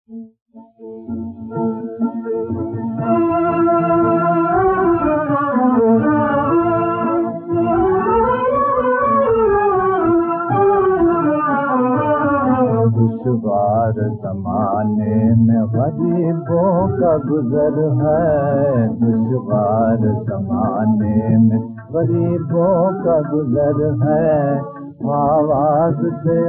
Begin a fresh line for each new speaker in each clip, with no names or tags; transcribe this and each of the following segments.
दुश्वार ज़माने में गरीबों का गुज़र है, दुश्वार ज़माने में गरीबों का गुज़र है। आवाज़ दे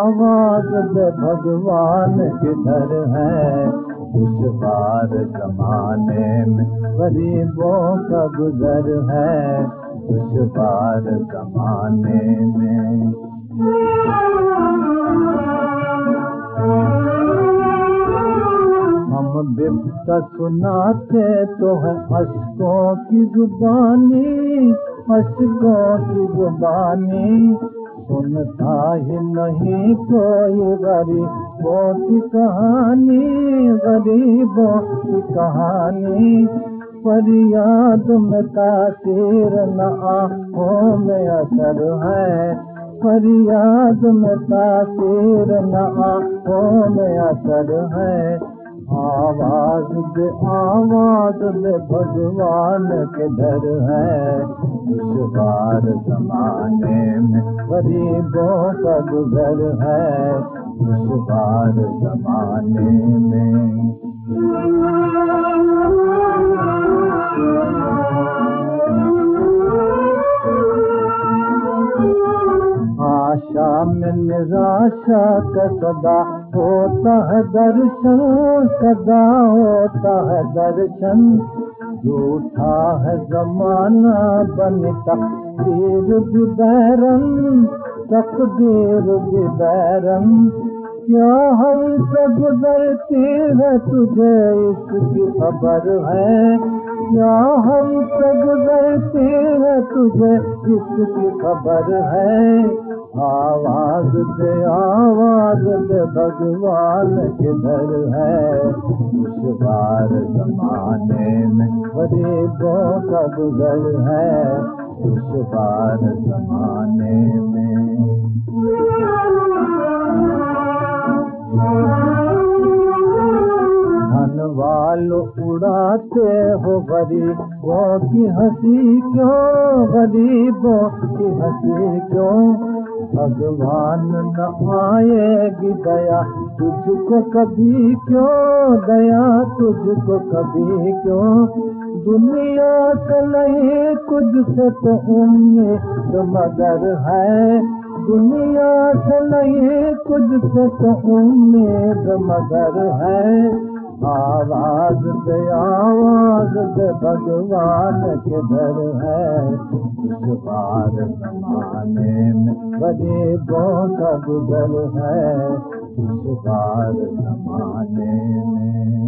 भगवान किधर है, दुश्वार ज़माने में गरीबों का गुज़र है, दुश्वार ज़माने में। हम बिप्ता सुनाते तो है अश्कों की जुबानी, अश्कों की जुबानी। सुनता ही नहीं कोई गरीबों की कहानी, गरीबों की कहानी। फरियाद में तासीर न आँखों में असर है, फरियाद में तासीर न आँखों में असर है। आवाज़ दे भगवान किधर है, दुश्वार ज़माने में गरीबों का गुज़र है, दुश्वार ज़माने में। आशा में निराशा का सदा होता है दर्शन, सदा होता है दर्शन। झूठा है ज़माना बनी तकदीर भी बैरन, तकदीर भी बैरन। क्या हमसे गुजरती है तुझे इसकी खबर है, क्या हमसे गुजरती है तुझे इसकी खबर है। आवाज़ दे भगवान किधर है, दुश्वार ज़माने में गरीबों का गुज़र है, दुश्वार ज़माने में। धन वालों उड़ाते हो गरीबों की हंसी क्यों, गरीबों की हंसी क्यों। भगवान न आएगी दया तुझको कभी क्यों, दया तुझको कभी क्यों। दुनिया से नहीं कुछ से तो उम्मीद मगर है, दुनिया से नहीं कुछ से तो उम्मीद मगर है। आवाज़ दे भगवान किधर है, दुश्वार ज़माने में गरीबों का गुज़र है, दुश्वार ज़माने में।